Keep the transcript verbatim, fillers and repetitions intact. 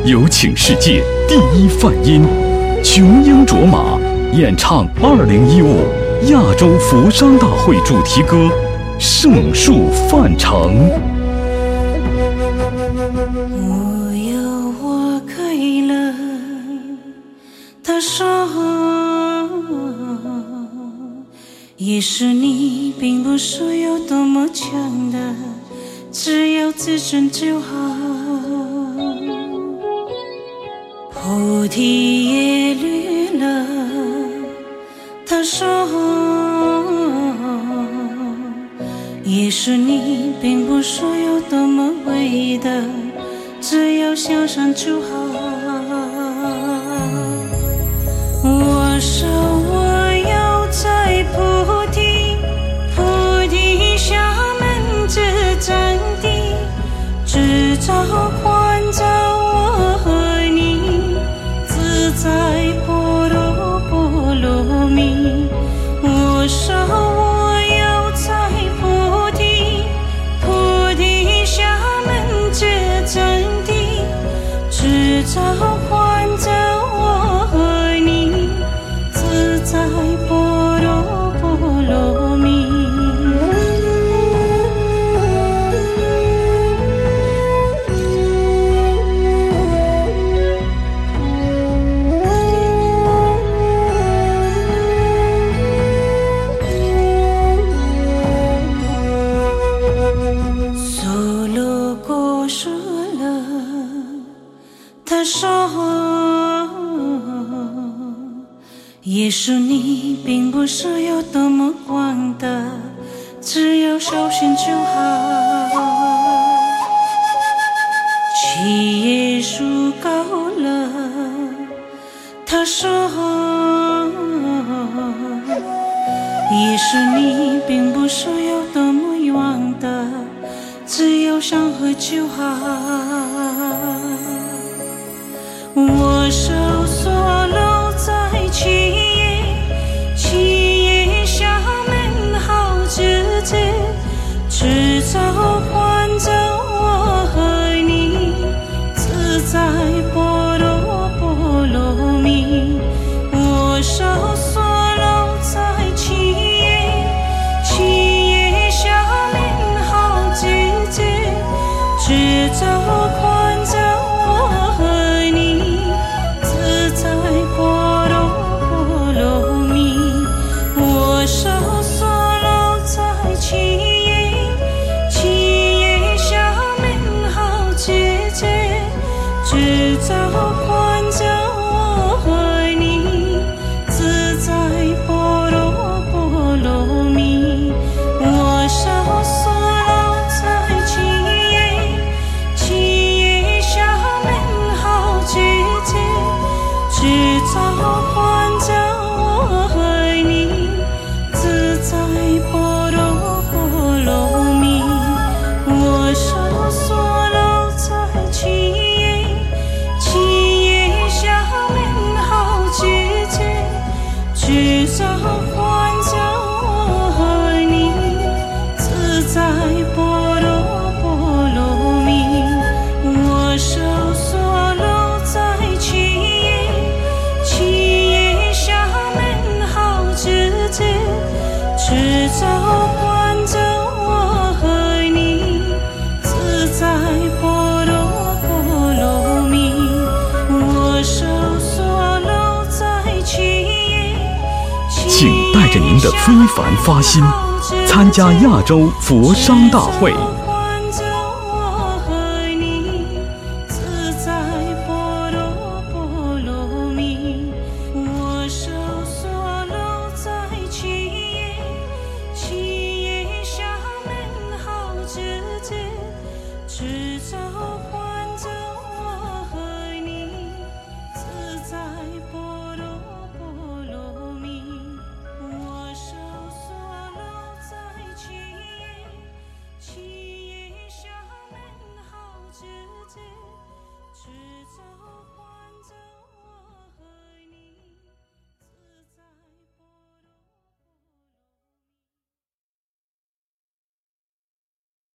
有请世界第一泛音琼英卓玛演唱二零一五亚洲佛商大会主题歌《圣树泛城》。 我有我快乐的时候，也许你并不是有多么强的，只要自尊就好。菩提叶绿了的时候，也许你并不是有多么伟大，只要向上就好。我说我要在菩提菩提下门之占地，制造环照我和你，自在波罗波罗蜜。我说我要在菩提菩提下门之占地，制造环照我和你，自在波罗波罗蜜。梭罗过世了的时候，也许你并不是有多么广大，只要小心就好。七叶树高了的时候，也许你并不是有多么远大，只要相合就好。我手所留在七叶七叶下门好日子，制造环照我和你，自在波罗波罗蜜。我手所留在七叶七叶下门好日子，制造环照我和你，自在波罗波罗蜜。我手所留在七叶七叶下门好日子，制造环照我和你，自在波罗波罗蜜。我手所留在七叶七叶下门好日子，制造环照我和你，自在波罗波罗蜜。我手所留在七叶七叶下门好日子，制造环照我和你，自在波罗波罗蜜。我手所留在七叶七叶下门好日子，制造环照我和你，自在波罗波罗蜜。我手所留在七叶请带着您的非凡发心，参加亚洲佛商大会。